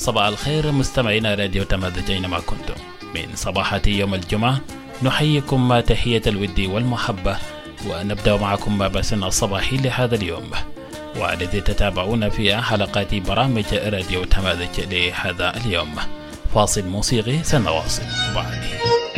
صباح الخير مستمعينا راديو تمازج أينما كنتم. من صباحة يوم الجمعة نحييكم تحية الود والمحبة، ونبدأ معكم بثنا الصباحي لهذا اليوم، والذي تتابعون فيها حلقات برامج راديو تمازج لهذا اليوم. فاصل موسيقي سنواصل بعده.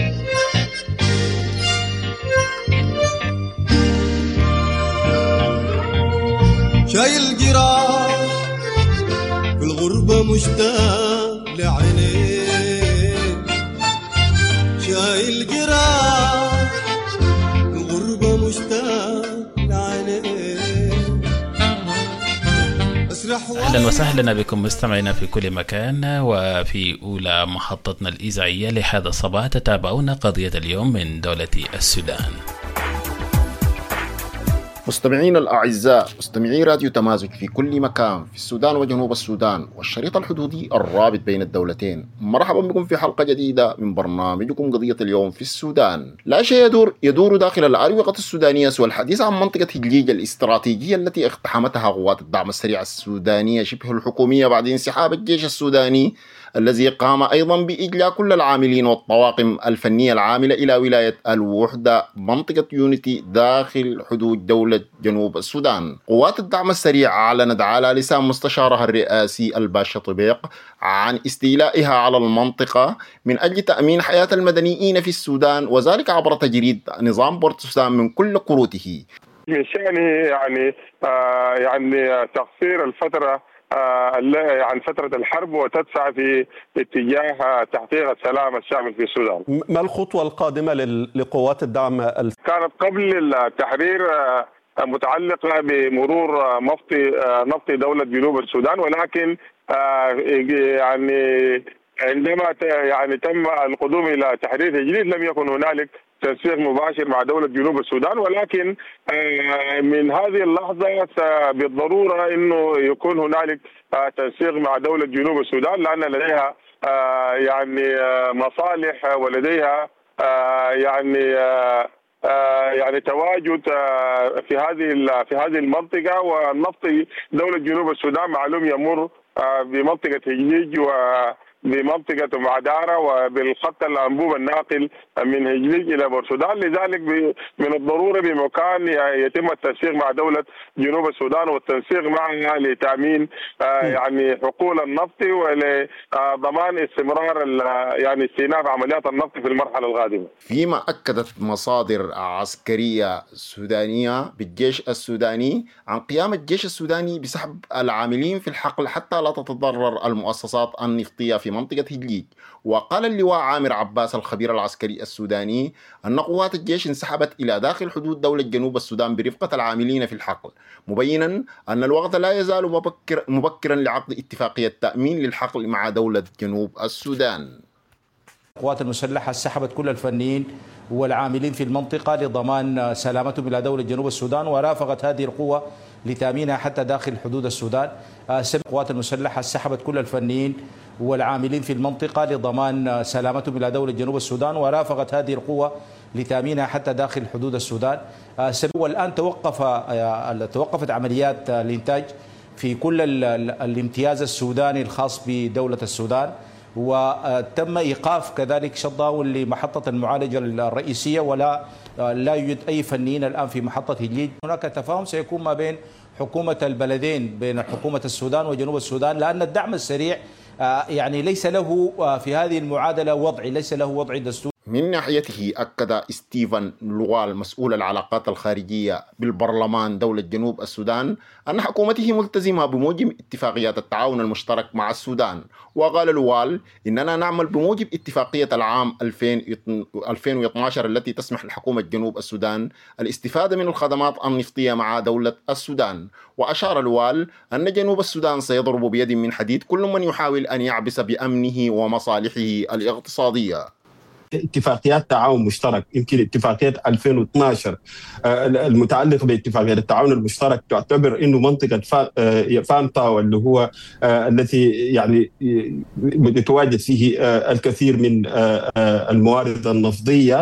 شايل جراح في الغربة مشتاق لعينيك، شايل جراح في الغربة مشتاق لعينيك. أهلا وسهلا بكم مستمعينا في كل مكان، وفي أولى محطتنا الإذاعية لهذا الصباح تتابعون قضية اليوم من دولة السودان. مستمعين الأعزاء، مستمعي راديو تمازج في كل مكان في السودان وجنوب السودان والشريط الحدودي الرابط بين الدولتين، مرحبا بكم في حلقة جديدة من برنامجكم قضية اليوم في السودان. لا شيء يدور داخل الأروقة السودانية سوى الحديث عن منطقة هجليج الاستراتيجية التي اقتحمتها قوات الدعم السريع السودانية شبه الحكومية بعد انسحاب الجيش السوداني، الذي قام أيضا بإجلاء كل العاملين والطواقم الفنية العاملة إلى ولاية الوحدة منطقة يونيتي داخل حدود دولة جنوب السودان. قوات الدعم السريع أعلنت على لسان مستشارها الرئاسي الباشا طبيق عن استيلائها على المنطقة من أجل تأمين حياة المدنيين في السودان، وذلك عبر تجريد نظام بورت السودان من كل كروته. من شأنه يعني تقصير الفترة عن فترة الحرب وتدفع في اتجاه تحقيق السلام الشامل في السودان. ما الخطوة القادمة لقوات الدعم؟ كانت قبل التحرير متعلقة بمرور نفط دولة جنوب السودان، ولكن يعني عندما تم القدوم إلى تحرير تجريد لم يكن هنالك تنسيق مباشر مع دولة جنوب السودان، ولكن من هذه اللحظة بالضرورة أنه يكون هنالك تنسيق مع دولة جنوب السودان، لأن لديها يعني مصالح ولديها يعني تواجد في هذه المنطقة. والنفط دولة جنوب السودان معلوم يمر بمنطقة هجليج بمنطقة معدارة وبالخط الأنبوب الناقل من هجليج إلى بورسودان، لذلك من الضروري بمكان يتم التنسيق مع دولة جنوب السودان والتنسيق معها لتأمين يعني حقول النفط ولضمان استمرار يعني استئناف عمليات النفط في المرحلة القادمة. فيما أكدت مصادر عسكرية سودانية بالجيش السوداني عن قيام الجيش السوداني بسحب العاملين في الحقل حتى لا تتضرر المؤسسات النفطية في منطقة هجليج. وقال اللواء عامر عباس الخبير العسكري السوداني أن قوات الجيش انسحبت إلى داخل حدود دولة جنوب السودان برفقة العاملين في الحقل، مبينا أن الوقت لا يزال مبكرا لعقد اتفاقية تأمين للحقل مع دولة جنوب السودان. القوات المسلحة سحبت كل الفنيين والعاملين في المنطقة لضمان سلامتهم إلى دولة جنوب السودان، ورافقت هذه القوة لتأمينها حتى داخل حدود السودان. القوات المسلحة سحبت كل الفنيين والعاملين في المنطقة لضمان سلامتهم إلى دولة جنوب السودان، ورافقت هذه القوة لتأمينها حتى داخل حدود السودان. والآن توقفت عمليات الإنتاج في كل الامتياز السوداني الخاص بدولة السودان، وتم إيقاف كذلك شطداون لمحطة المعالجة الرئيسية، لا يوجد أي فنيين الآن في محطة هجليج. هناك تفاهم سيكون ما بين حكومة البلدين، بين حكومة السودان وجنوب السودان، لأن الدعم السريع يعني ليس له في هذه المعادلة وضعي، ليس له وضع دستوري. من ناحيته أكد ستيفن لوغال مسؤول العلاقات الخارجية بالبرلمان دولة جنوب السودان أن حكومته ملتزمة بموجب اتفاقيات التعاون المشترك مع السودان. وقال لوغال إننا نعمل بموجب اتفاقية العام 2012 التي تسمح لحكومة جنوب السودان الاستفادة من الخدمات النفطية مع دولة السودان. وأشار لوغال أن جنوب السودان سيضرب بيد من حديد كل من يحاول أن يعبث بأمنه ومصالحه الاقتصادية. اتفاقيات تعاون مشترك، يمكن اتفاقية 2012 المتعلقة باتفاقية التعاون المشترك تعتبر انه منطقة فانتا، واللي هو التي يعني يتواجد فيه الكثير من الموارد النفطية،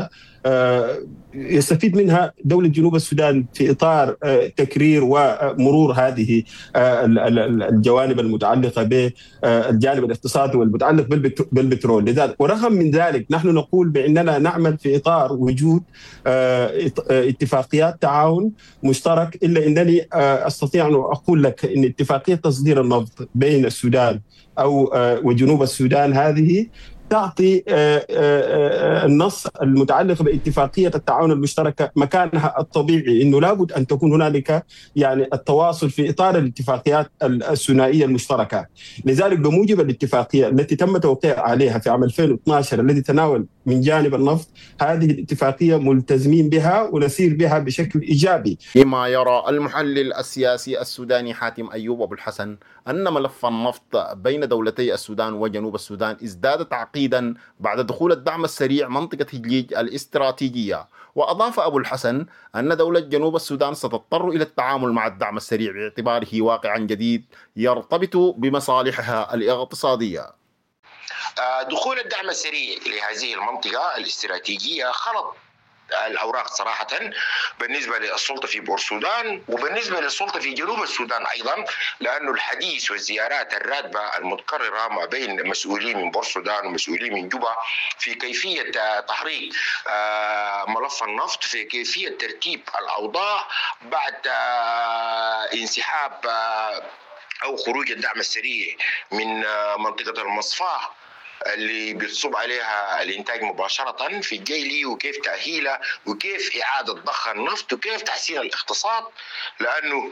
يستفيد منها دولة جنوب السودان في إطار تكرير ومرور هذه الجوانب المتعلقة بالجانب الاقتصادي والمتعلق بالبترول. لذلك ورغم من ذلك نحن نقول بأننا نعمل في إطار وجود اتفاقيات تعاون مشترك، إلا أنني أستطيع أن أقول لك أن اتفاقية تصدير النفط بين السودان وجنوب السودان هذه تعطي النص المتعلق باتفاقية التعاون المشتركة مكانها الطبيعي، إنه لابد أن تكون هنالك يعني التواصل في إطار الاتفاقيات الثنائية المشتركة. لذلك بموجب الاتفاقية التي تم توقيع عليها في عام 2012 الذي تناول من جانب النفط، هذه الاتفاقية ملتزمين بها ونسير بها بشكل إيجابي. كما يرى المحلل السياسي السوداني حاتم أيوب أبو الحسن أن ملف النفط بين دولتي السودان وجنوب السودان ازداد تعقيدا بعد دخول الدعم السريع منطقة هجليج الاستراتيجية. وأضاف أبو الحسن أن دولة جنوب السودان ستضطر إلى التعامل مع الدعم السريع باعتباره واقعا جديد يرتبط بمصالحها الاقتصادية. دخول الدعم السريع لهذه المنطقة الاستراتيجية خلط الأوراق صراحة بالنسبة للسلطة في بورسودان وبالنسبة للسلطة في جنوب السودان أيضا، لأنه الحديث والزيارات الراتبة المتكررة ما بين مسؤولين من بورسودان ومسؤولين من جوبا في كيفية تحريك ملف النفط، في كيفية ترتيب الأوضاع بعد انسحاب أو خروج الدعم السريع من منطقة المصفاة اللي بيتصب عليها الانتاج مباشره في الجيلي، وكيف تاهيله وكيف اعاده ضخ النفط وكيف تحسين الاقتصاد، لانه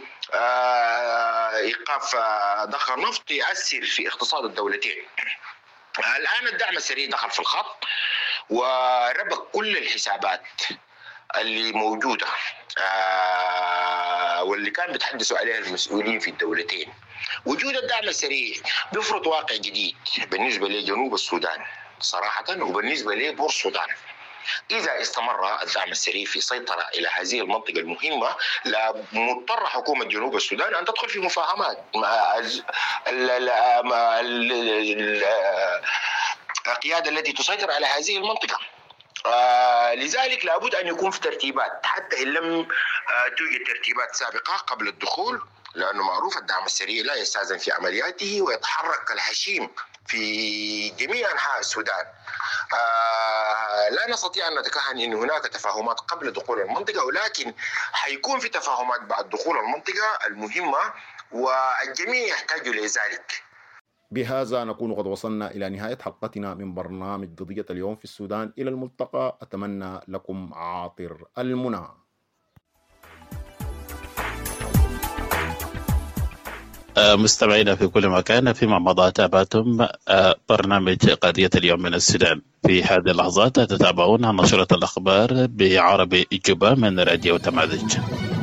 ايقاف ضخ النفط يؤثر في اقتصاد الدولتين. الان الدعم السريع دخل في الخط وربك كل الحسابات اللي موجوده واللي كان بيتحدثوا عليها المسؤولين في الدولتين. وجود الدعم السريع بيفرض واقع جديد بالنسبة لجنوب السودان صراحة وبالنسبة لبورسودان. إذا استمر الدعم السريع في سيطرة إلى هذه المنطقة المهمة، مضطر حكومة جنوب السودان أن تدخل في مفاهمات مع القيادة التي تسيطر على هذه المنطقة. لذلك لابد أن يكون في ترتيبات، حتى إن لم توجد ترتيبات سابقة قبل الدخول، لأنه معروف الدعم السريع لا يستأذن في عملياته ويتحرك كالحشيم في جميع أنحاء السودان. لا نستطيع أن نتكهن أن هناك تفاهمات قبل دخول المنطقة، ولكن حيكون في تفاهمات بعد دخول المنطقة المهمة والجميع يحتاج لذلك. بهذا نكون قد وصلنا إلى نهاية حلقتنا من برنامج قضية اليوم في السودان. إلى الملتقى، أتمنى لكم عاطر المنى. مستمعينا في كل مكان، فيما مضى تابعتم برنامج قضية اليوم من السودان. في هذه اللحظات تتابعون نشرة الأخبار بعربي جوبا من راديو تمازج.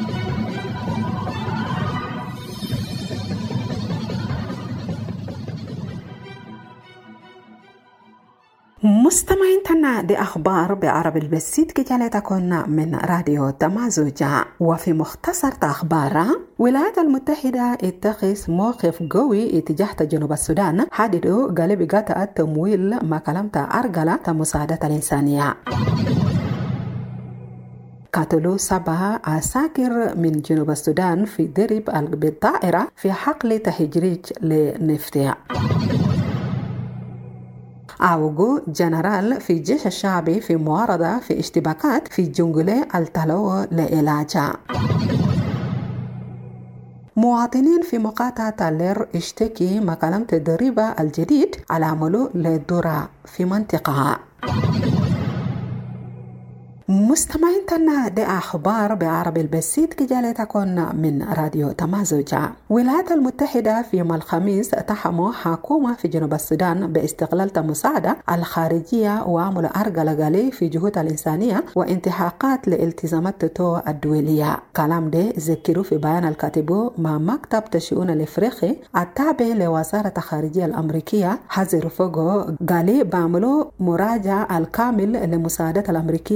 مستمعين تنا دي أخبار بعربي البسيط كجالة تكون من راديو تمازوجا. وفي مختصر أخبار، الولايات المتحدة اتخذ موقف قوي اتجاه جنوب السودان، حددوا قالب قطع التمويل ما كلمت أرجلة مساعدة الإنسانية. قتلوا 7 عساكر من جنوب السودان في درب بالطائرة في حقل تهجير لنفطها. عوجو جنرال في الجيش الشعبي في معارضة في اشتباكات في جنجلة التلو لعلاجها. مواطنين في مقاطعة اللير اشتكي مكالمة الضريبة الجديد على عمله للذرة في منطقة. مستمعين تنا دي أخبار بعربي البسيط كجالة تكون من راديو تمازوجا. الولايات المتحدة في يوم الخميس تحموا حكومة في جنوب السودان باستغلال المساعدة الخارجية وعمل أرجل غالي في جهود الإنسانية وانتهاكات لالتزامات توتو الدولية. كلام ده ذكروا في بيان الكاتب مع مكتب الشؤون الإفريقي التابع لوزارة الخارجية الأمريكية حذر فوقه غالي بعملوا مراجعة الكامل لمساعدة الأمريكية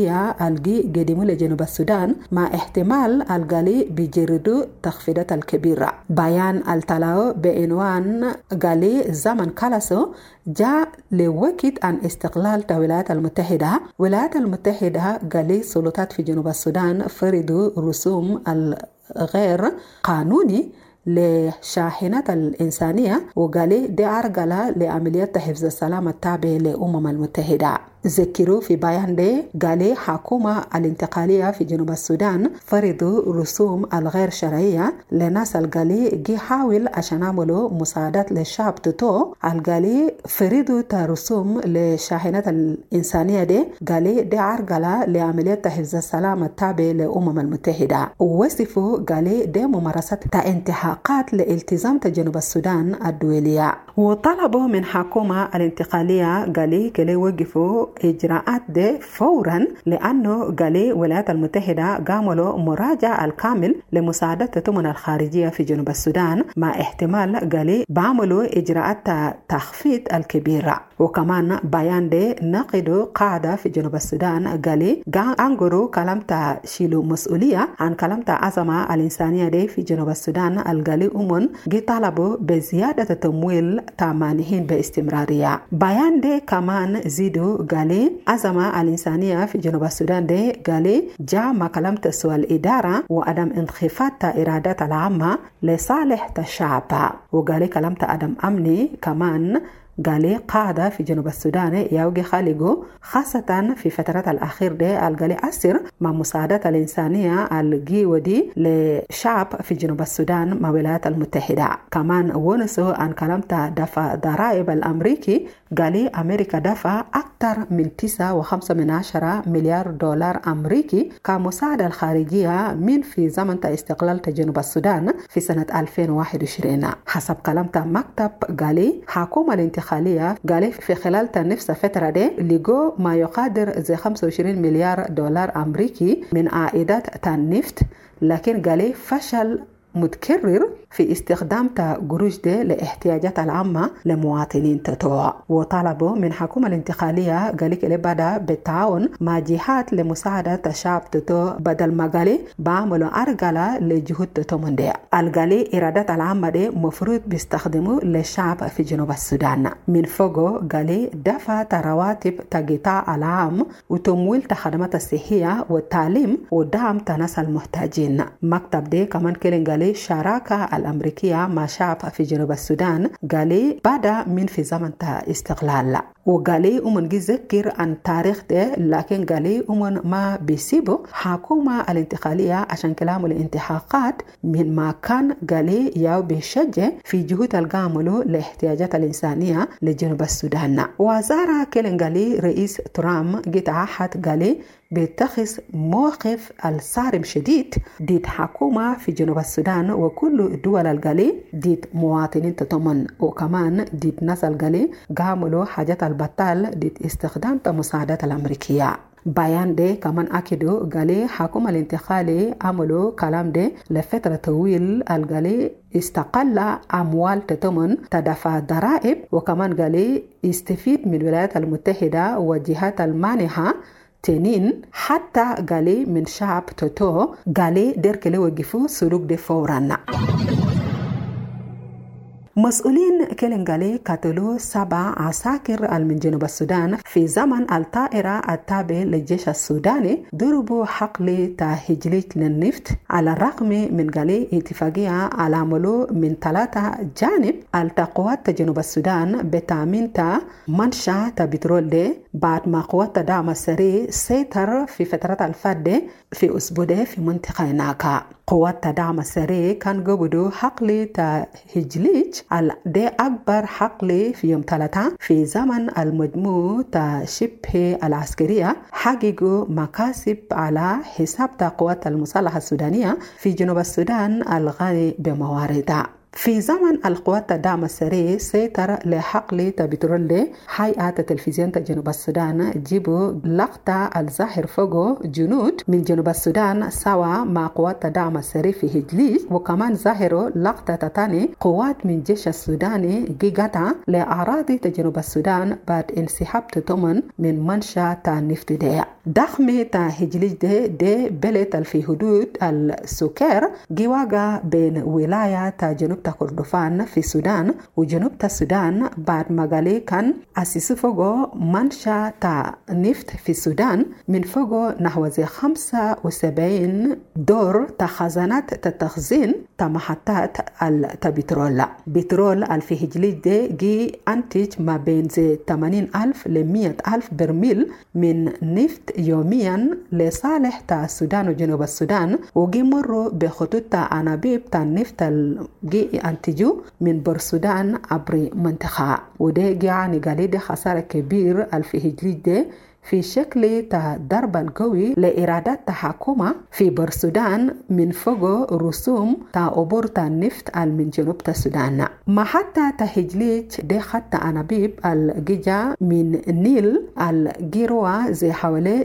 الجي قدموا لجنوب السودان مع احتمال القالي بيجردوا تخفيضات الكبيرة. بيان التلاو بعنوان قالي زمن كالاسو جاء لوقت عن استقلال الولايات المتحدة. الولايات المتحدة قالي سلطات في جنوب السودان فرضوا رسوم الغير قانوني لشاحنات الإنسانية، وقالي دي أرجلة لعمليات حفظ السلام التابع للأمم المتحدة. ذكروا في بيان دي قالي حكومة الانتقالية في جنوب السودان فرضوا رسوم الغير شرعية لناس القالي جي حاول عشان عملوا مساعدات للشعب تتو. القالي فرضوا رسوم لشاحنات الإنسانية دي قالي دي عرقلة لعمليات حفظ السلام التابع للأمم المتحدة. ووصفوا قالي دي ممارسات انتهاكات لالتزام جنوب السودان الدولية، وطلبوا من حكومة الانتقالية قالي كلي وقفوا إجراءات دي فورا، لأنه قالي الولايات المتحدة قاموا مراجعة الكامل لمساعدة التمن الخارجية في جنوب السودان مع احتمال قالي بعملوا إجراءات تخفيض الكبيرة. وكمان بيان دي نقدوا قاعدة في جنوب السودان قالي أنقروا كلامتا شيلوا مسؤولية عن كلامتا أزمة الإنسانية دي في جنوب السودان القالي أمون جي طلبوا بزيادة التمويل تامانهين باستمرارية. بيان دي كمان زيدوا قالي أزمة الإنسانية في جنوب السودان دي قالي جاء ما كلامتا سوى الإدارة وعدم انخفاض إرادات العامة لصالح الشعب. وقالي كلامتا عدم أمني كمان قالي قاعدة في جنوب السودان يوجي خالقه خاصة في فترات الأخير دي قالي أسر مع مساعدة الإنسانية الجيوة دي لشعب في جنوب السودان مع الولايات المتحدة. كمان ونسوا عن كلامتا دفع ضرائب الأمريكي قالي أمريكا دفع أكثر من 9.5 مليار دولار أمريكي كمساعدة الخارجية من في زمن استقلال جنوب السودان في سنة 2021. حسب كلامتا مكتب قالي حكومة الانتقالية قالي في خلال نفس الفترة دي لقوا ما يقدر زي 25 مليار دولار أمريكي من عائدات النفط، لكن قالي فشل متكرر في استخدام قروش دي لاحتياجات العامة لمواطنين تتوع. وطلبوا من حكومة الانتقالية قالي كلي بدا بالتعاون مع جهات لمساعدة الشعب تتوع بدل ما قالي بعملوا أرجلة لجهود تتوع من دي. القالي إرادات العامة دي مفروض بيستخدموا للشعب في جنوب السودان. من فوقه قالي دفع رواتب قطاع العام وتمويل خدمات الصحية والتعليم ودعم ناس المحتاجين. مكتب دي كمان كلي قالي شراكة الأمريكية مع شعب في جنوب السودان قالي بدأ من في زمن استقلال. وقالي أمن ذكر عن تاريخ ده، لكن قالي أمن ما بيسيبوا حكومة الانتقالية عشان كلام الانتحاقات من ما كان قالي ياو بيشجع في جهود القاملو لاحتياجات الإنسانية لجنوب السودان. وزارة كلين قالي رئيس ترامب جيت عهد قالي بيتخذ موقف الصارم شديد ضد حكومة في جنوب السودان وكل دول القالي ضد مواطنين تطمن، وكمان ضد ناس القالي قاملوا حاجات البطال ضد استخدام المساعدات الأمريكية. بيان ده كمان أكدوا قالي حكومة الانتقالي عملوا كلام ده لفترة طويل القالي استقل أموال تتمن تدفع ضرائب، وكمان قالي يستفيد من الولايات المتحدة وجهات المانحة تنين حتى قالي من شعب توتو قالي ديركلي وقفوا سلوك دي فورا. مسؤولين كلنغالي قتلوا 7 عساكر من جنوب السودان في زمن الطائرة التابع للجيش السوداني ضربوا حقل تهجليج للنفط، على الرغم من قالي اتفاقية على عملو من 3 جانب القوات جنوب السودان بتأمين منشأ بترول دي بعد ما قوات دعم السريع سيطر في فترة الفرد في أسبوع في منطقة هناك. قوات دعم السريع كان قبضوا حقل تهجليج دي أكبر حقل في يوم 3 في زمن المجموع شبه العسكرية حققوا مكاسب على حساب قوات المسلحة السودانية في جنوب السودان الغني بمواردها. في زمن القوات الدعم السريع سيطر لحقل بترول هيئة تلفزيون جنوب السودان جيبوا لقطة الظاهر فوقه جنود من جنوب السودان سوا مع قوات الدعم السريع في هجليج، وكمان ظاهروا لقطة تاني قوات من جيش السوداني جيجاتا لأراضي جنوب السودان بعد انسحاب تمن من منشأ النفط ده. ضخم هجليج ده بلد في حدود السكر جواجا بين ولاية جنوب كردفان في السودان وجنوب السودان بعد مغالي كان أسسوا فوقه منشأ نفط في السودان من فوقه نحو 75 دور خزانات التخزين محطات البترول. بترول في هجليج ده جي أنتج ما بين 80,000 ل 100,000 برميل من نفط يوميا لصالح السودان وجنوب السودان، وجي مروا بخطوط أنابيب النفط جي أنتجوا من بورسودان عبر منطقة، وده يعني قليل خسارة كبير في هجليج ده في شكل ضرب القوي لإرادات الحكومة في بورسودان من فوق رسوم عبور النفط من جنوب السودان. محطة هجليج دي خط أنابيب الجيجا من نيل الجيروا زي حوالي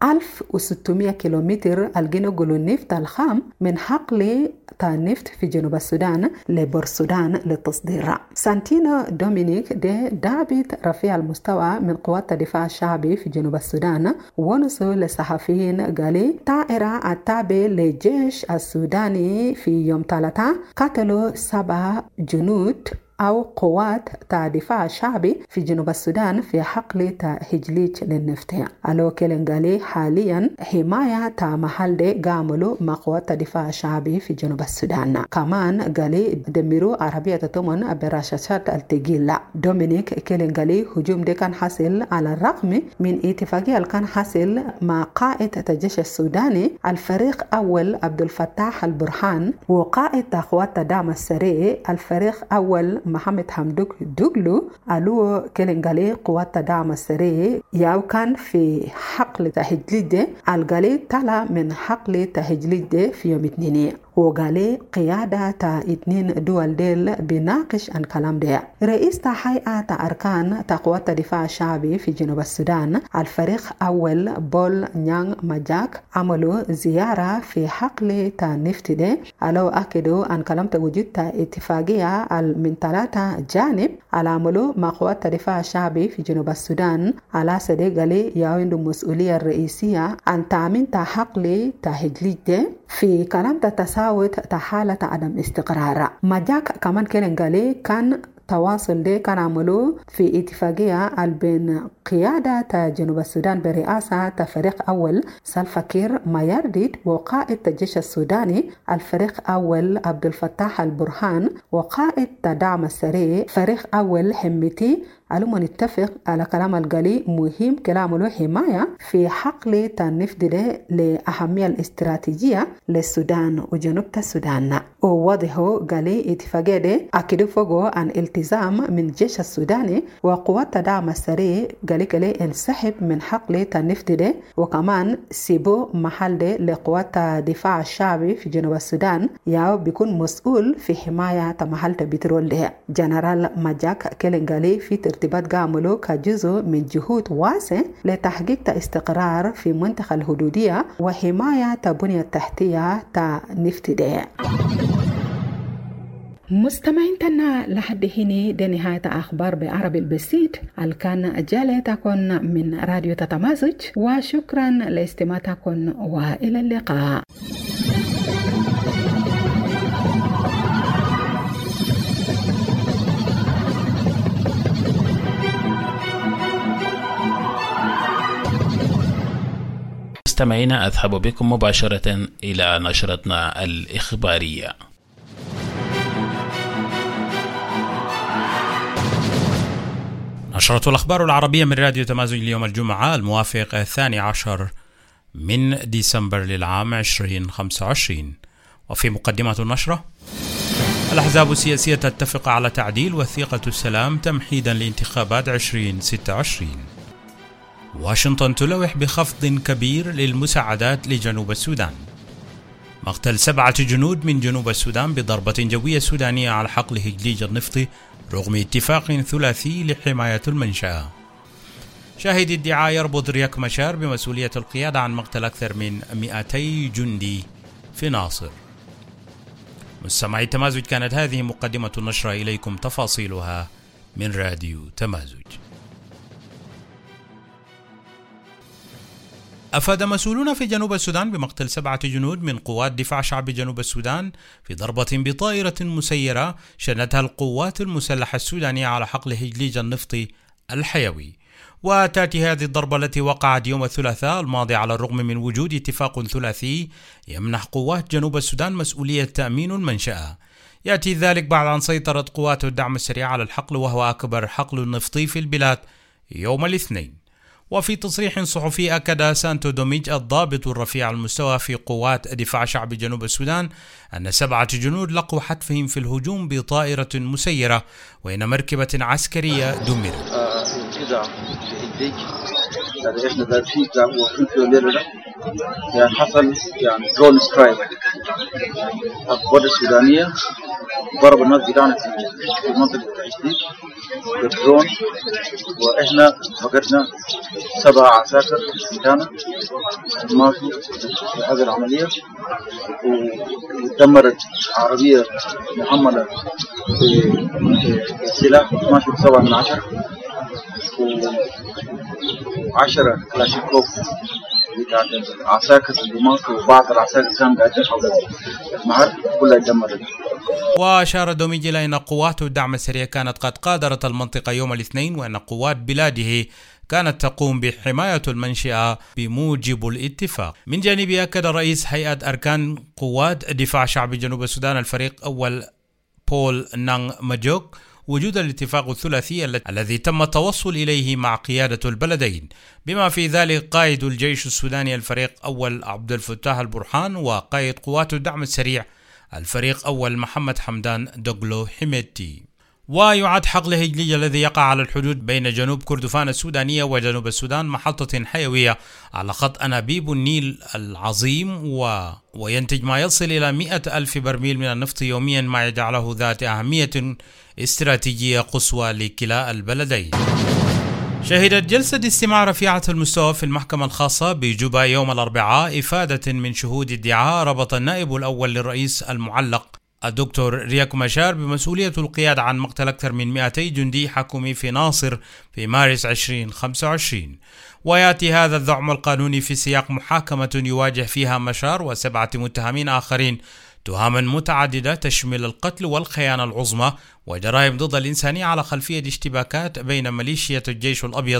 1600 كيلومتر الجنوب النفط الخام من حقل النفط في جنوب السودان لبورسودان للتصدير. سانتينو دومينيك ده ضابط رفيع المستوى من قوات الدفاع الشعبي في جنوب السودان ونصوا للصحفيين قال طائرة التابع للجيش السوداني في يوم 3 قتلوا 7 جنود أو قوات دفاع شعبي في جنوب السودان في حقل هجليج للنفط. ألو كيلنغالي حاليا حماية محل دي قاملوا مع قوات دفاع شعبي في جنوب السودان. كمان قالي دمروا عربية تمن برشاشات التقيلة. دومينيك كيلنغالي هجوم دي كان حاصل على الرغم من اتفاقية كان حاصل مع قائد الجيش السوداني الفريق أول عبد الفتاح البرهان وقائد قوات الدعم السريع الفريق أول محمد حمدوك دوغلو. ألو كيلنغالي قوات الدعم السريع ياو كان في حقل هجليج الغالي طلع من حقل هجليج في يوم 2 وقالي قيادة 2 دول ديل بناقش عن كلام ده. رئيس هيئة أركان قوات الدفاع الشعبي في جنوب السودان الفريق أول بول نيان ماجاك عملوا زيارة في حقل النفط ده. ألو أكدوا عن كلام وجود اتفاقية من 3 جانب على عملوا مع قوات الدفاع الشعبي في جنوب السودان على سدي قالي يعود المسؤولية الرئيسية عن تأمين حقل هجليج ده في كلام تساوت حالة عدم استقرار. ماجاك كمان كيلنغالي كان تواصل ده كان عملوا في اتفاقية بين قيادة جنوب السودان برئاسة فريق أول سلفا كير مايارديد وقائد الجيش السوداني الفريق أول عبد الفتاح البرهان وقائد الدعم السريع فريق أول حميتي. علوم نتفق على كلام القالي مهم كلام له حماية في حقل النفط ده لأهمية الاستراتيجية للسودان وجنوب السودان. وواضحه قالي اتفاقية ده أكدوا فوقه عن التزام من الجيش السوداني وقوات الدعم السريع قالي انسحب من حقل النفط ده وكمان سيبوا محل ده لقوات الدفاع الشعبي في جنوب السودان ياو بيكون مسؤول في حماية محل البترول ده. جنرال ماجاك كيلنغالي في ارتباط قاملوا كجزء من جهود واسع لتحقيق استقرار في منطقة الحدودية وحماية البنية التحتية نفط ده. مستمعين تنا لحد هنا دي نهاية أخبار بعربي البسيط الكان جالتكم من راديو تتمازج وشكرا لاستماعتكم وإلى اللقاء. مستمعينا أذهب بكم مباشرة إلى نشرتنا الإخبارية. نشرة الأخبار العربية من راديو تمازج اليوم الجمعة الموافق 12 من ديسمبر للعام 2025. وفي مقدمة النشرة: الأحزاب السياسية تتفق على تعديل وثيقة السلام تمهيدا لانتخابات 2026. واشنطن تلوح بخفض كبير للمساعدات لجنوب السودان. مقتل 7 جنود من جنوب السودان بضربة جوية سودانية على حقل هجليج النفطي رغم اتفاق ثلاثي لحماية المنشأة. شاهد ادعاء يربط رياك مشار بمسؤولية القيادة عن مقتل أكثر من 200 جندي في ناصر. مستمعي تمازج، كانت هذه مقدمة النشرة، إليكم تفاصيلها من راديو تمازج. أفاد مسؤولون في جنوب السودان بمقتل 7 جنود من قوات دفاع شعب جنوب السودان في ضربة بطائرة مسيرة شنتها القوات المسلحة السودانية على حقل هجليج النفطي الحيوي. وتأتي هذه الضربة التي وقعت يوم الثلاثاء الماضي على الرغم من وجود اتفاق ثلاثي يمنح قوات جنوب السودان مسؤولية تأمين المنشأة. يأتي ذلك بعد أن سيطرت قوات الدعم السريع على الحقل، وهو أكبر حقل نفطي في البلاد، يوم الاثنين. وفي تصريح صحفي أكد سانتو دوميج الضابط الرفيع المستوى في قوات دفاع شعب جنوب السودان أن 7 جنود لقوا حتفهم في الهجوم بطائرة مسيرة، وإن مركبة عسكرية دمرت. احنا دارسين واقفين في الليله ده يعني حصل يعني درون سترايك، القوات السودانيه ضرب الناس بتاعنا في منطقه التعيش بالدرون، واحنا فقدنا 7 عساكر بتاعنا ماتوا في هذه العمليه، ودمرت عربيه محمله بسلاح 12.7 من 10 و10 كلاشينكوف بتاعت العساكر اللي ماتوا، وبعض العساكر كانوا قاعدين حول المعرض كلها دمرت. وأشار دوميج إلى أن قوات الدعم السريع كانت قد قادرت المنطقة يوم الاثنين، وأن قوات بلاده كانت تقوم بحماية المنشأة بموجب الاتفاق. من جانبه أكد رئيس هيئة أركان قوات دفاع شعب جنوب السودان الفريق أول بول نانغ ماجوك وجود الاتفاق الثلاثي الذي تم التوصل إليه مع قيادة البلدين، بما في ذلك قائد الجيش السوداني الفريق أول عبد الفتاح البرهان، وقائد قوات الدعم السريع الفريق أول محمد حمدان دوغلو حميدتي. ويعد حقل هجليج الذي يقع على الحدود بين جنوب كردفان السودانية وجنوب السودان محطة حيوية على خط أنابيب النيل العظيم، وينتج ما يصل إلى 100,000 برميل من النفط يوميا، ما يجعله ذات أهمية استراتيجية قصوى لكلا البلدين. شهدت جلسة استماع رفيعة المستوى في المحكمة الخاصة بجوبا يوم الأربعاء إفادة من شهود ادعاء ربط النائب الأول للرئيس المعلق الدكتور رياك مشار بمسؤولية القيادة عن مقتل أكثر من 200 جندي حكومي في ناصر في مارس 2025. ويأتي هذا الزعم القانوني في سياق محاكمة يواجه فيها مشار و7 متهمين آخرين تهما متعددة تشمل القتل والخيانة العظمى وجرائم ضد الإنسانية على خلفية اشتباكات بين ميليشيا الجيش الأبيض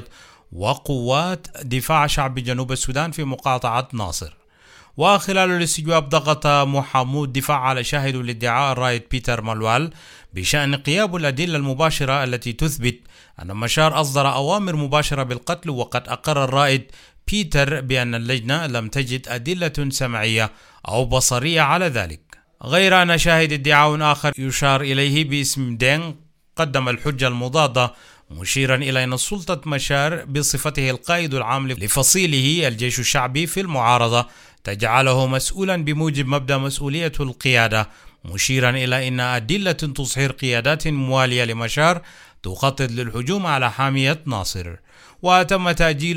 وقوات دفاع شعب جنوب السودان في مقاطعة ناصر. وخلال الاستجواب ضغط محامو الدفاع على شاهد الادعاء الرائد بيتر مالوال بشأن غياب الأدلة المباشرة التي تثبت أن مشار أصدر أوامر مباشرة بالقتل، وقد أقر الرائد بيتر بأن اللجنة لم تجد أدلة سمعية أو بصرية على ذلك. غير أن شاهد ادعاء آخر يشار إليه باسم دينغ قدم الحجة المضادة، مشيرا إلى أن سلطة مشار بصفته القائد العام لفصيله الجيش الشعبي في المعارضة تجعله مسؤولا بموجب مبدأ مسؤولية القيادة، مشيرا إلى أن أدلة تصهر قيادات موالية لمشار تخطط للهجوم على حامية ناصر. وتم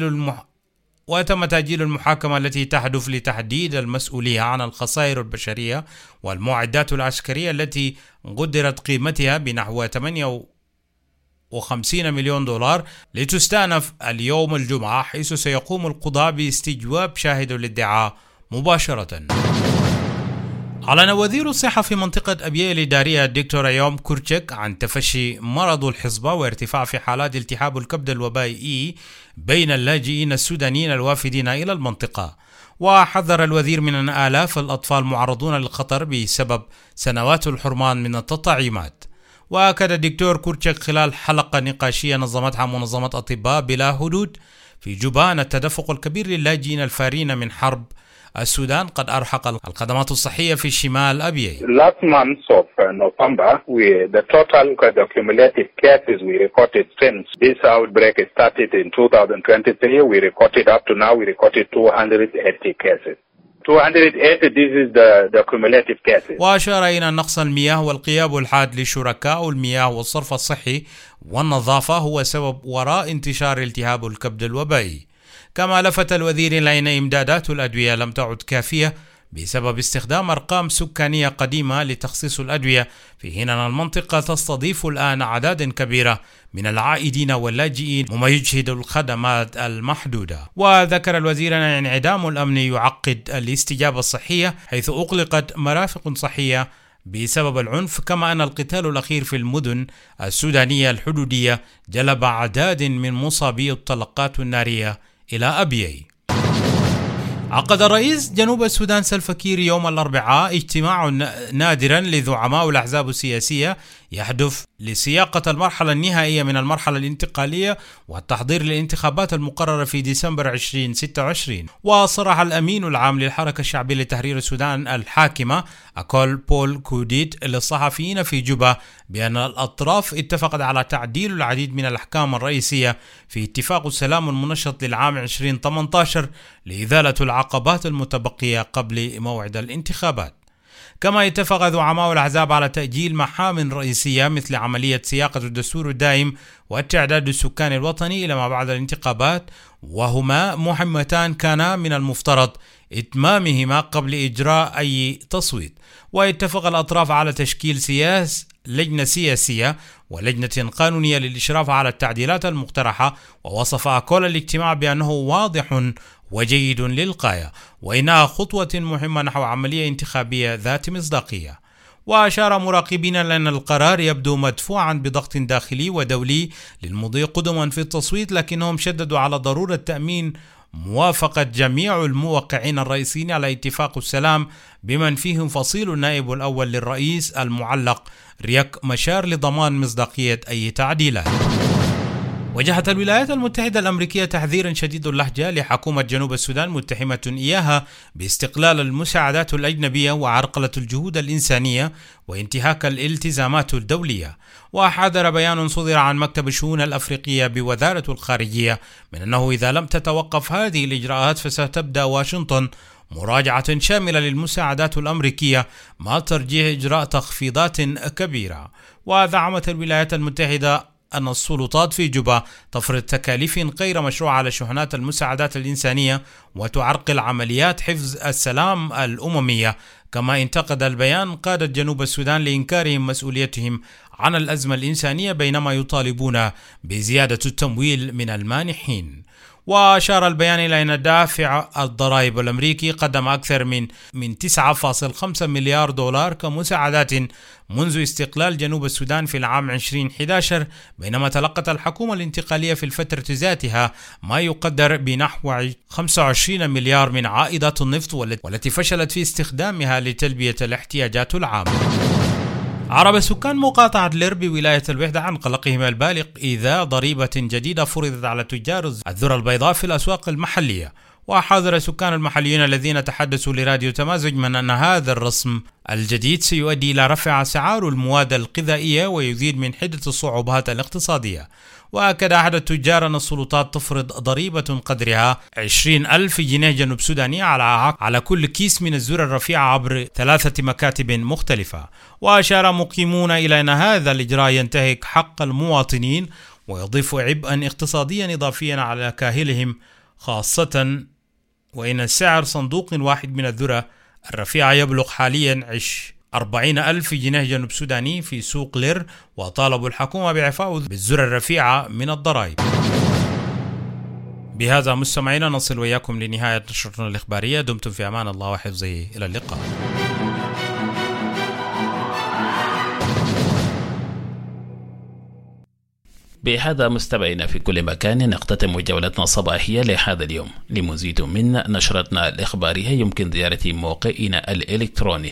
تأجيل المحاكمة التي تهدف لتحديد المسؤولية عن الخسائر البشرية والمعدات العسكرية التي قدرت قيمتها بنحو 58 مليون دولار لتستأنف اليوم الجمعة، حيث سيقوم القضاء باستجواب شاهد الادعاء مباشرة. أعلن وزير الصحة في منطقة أبيع الإدارية الدكتور أيوم كورتشيك عن تفشي مرض الحصبة وارتفاع في حالات التهاب الكبد الوبائي بين اللاجئين السودانيين الوافدين إلى المنطقة. وحذر الوزير من أن آلاف الأطفال معرضون للخطر بسبب سنوات الحرمان من التطعيمات. وأكد الدكتور كورتشيك خلال حلقة نقاشية نظمتها منظمة أطباء بلا حدود في جوبا أن التدفق الكبير للاجئين الفارين من حرب السودان قد أرهق الخدمات الصحية في شمال أبيع. Last month of November, the total accumulated cases we recorded since this outbreak started in 2023, we recorded up to now, we recorded 280 cases. 280, this is the cumulative cases. وأشار إلى نقص المياه والغياب الحاد لشركاء المياه والصرف الصحي والنظافة هو سبب وراء انتشار التهاب الكبد الوبائي. كما لفت الوزير إلى أن إمدادات الأدوية لم تعد كافية بسبب استخدام أرقام سكانية قديمة لتخصيص الأدوية، في حين أن المنطقة تستضيف الآن أعداد كبيرة من العائدين واللاجئين وما يجهد الخدمات المحدودة. وذكر الوزير أن انعدام الأمن يعقد الاستجابة الصحية حيث أغلقت مرافق صحية بسبب العنف، كما أن القتال الأخير في المدن السودانية الحدودية جلب أعداد من مصابي الطلقات النارية إلى أبيي. عقد رئيس جنوب السودان سلفا كير يوم الأربعاء اجتماع نادرا لزعماء الأحزاب السياسية يهدف لسياقة المرحلة النهائية من المرحلة الانتقالية والتحضير للانتخابات المقررة في ديسمبر 2026. وصرح الأمين العام للحركة الشعبية لتحرير السودان الحاكمة أكول بول كوديت للصحفيين في جوبا بأن الأطراف اتفقت على تعديل العديد من الأحكام الرئيسية في اتفاق السلام المنشط للعام 2018 لإزالة العقبات المتبقية قبل موعد الانتخابات. كما اتفق زعماء الأحزاب على تأجيل محام رئيسية مثل عملية سياقة الدستور الدائم والتعداد السكاني الوطني إلى ما بعد الانتخابات، وهما مهمتان كان من المفترض إتمامهما قبل إجراء أي تصويت. واتفق الأطراف على تشكيل لجنة سياسية ولجنة قانونية للإشراف على التعديلات المقترحة. ووصف أكول الاجتماع بأنه واضح وجيد للغاية وإنها خطوة مهمة نحو عملية انتخابية ذات مصداقية. وأشار مراقبين لأن القرار يبدو مدفوعا بضغط داخلي ودولي للمضي قدما في التصويت، لكنهم شددوا على ضرورة تأمين موافقة جميع الموقعين الرئيسيين على اتفاق السلام بمن فيهم فصيل النائب الأول للرئيس المعلق رياك مشار لضمان مصداقية أي تعديلات. وجهت الولايات المتحدة الأمريكية تحذيرا شديد اللهجة لحكومة جنوب السودان متهمة إياها باستقلال المساعدات الأجنبية وعرقلة الجهود الإنسانية وانتهاك الالتزامات الدولية. وحذر بيان صدر عن مكتب الشؤون الأفريقية بوزارة الخارجية من أنه إذا لم تتوقف هذه الإجراءات فستبدأ واشنطن مراجعة شاملة للمساعدات الأمريكية مع ترجيح إجراء تخفيضات كبيرة. وزعمت الولايات المتحدة أن السلطات في جوبا تفرض تكاليف غير مشروعة على شحنات المساعدات الإنسانية وتعرقل عمليات حفظ السلام الأممية. كما انتقد البيان قادة جنوب السودان لإنكارهم مسؤوليتهم عن الأزمة الإنسانية بينما يطالبون بزيادة التمويل من المانحين. وأشار البيان إلى أن دافع الضرائب الأمريكي قدم أكثر من 9.5 مليار دولار كمساعدات منذ استقلال جنوب السودان في العام 2011، بينما تلقت الحكومة الانتقالية في الفترة ذاتها ما يقدر بنحو 25 مليار من عائدات النفط والتي فشلت في استخدامها لتلبية الاحتياجات العامة. عرب سكان مقاطعة لير بولاية الوحدة عن قلقهم البالغ إذا ضريبة جديدة فرضت على تجار الذرة البيضاء في الأسواق المحلية. وحذر السكان المحليين الذين تحدثوا لراديو تمازج من أن هذا الرسم الجديد سيؤدي إلى رفع أسعار المواد الغذائية ويزيد من حدة الصعوبات الاقتصادية. وأكد أحد التجار أن السلطات تفرض ضريبة قدرها 20,000 جنيه جنوب سودانية على كل كيس من الذرة الرفيعة عبر 3 مكاتب مختلفة. وأشار مقيمون إلى أن هذا الإجراء ينتهك حق المواطنين ويضيف عبئا اقتصاديا إضافيا على كاهلهم، خاصة وإن سعر صندوق واحد من الذرة الرفيعة يبلغ حاليا 40,000 جنيه جنوب سوداني في سوق لير. وطالبوا الحكومة بإعفاء بالذرة الرفيعة من الضرائب. بهذا مستمعينا نصل وإياكم لنهاية نشرتنا الإخبارية. دمتم في أمان الله وحفظه، إلى اللقاء. بهذا مستمعينا في كل مكان نختتم جولتنا الصباحية لهذا اليوم. لمزيد من نشرتنا الإخبارية يمكن زيارة موقعنا الإلكتروني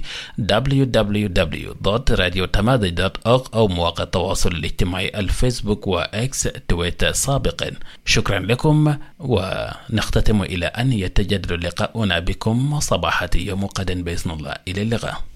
www.radiotamazig.org أو مواقع التواصل الاجتماعي الفيسبوك وإكس تويتر سابقا. شكرا لكم، ونختتم إلى أن يتجدد لقاؤنا بكم صباحة يوم غد بإذن الله. إلى اللقاء.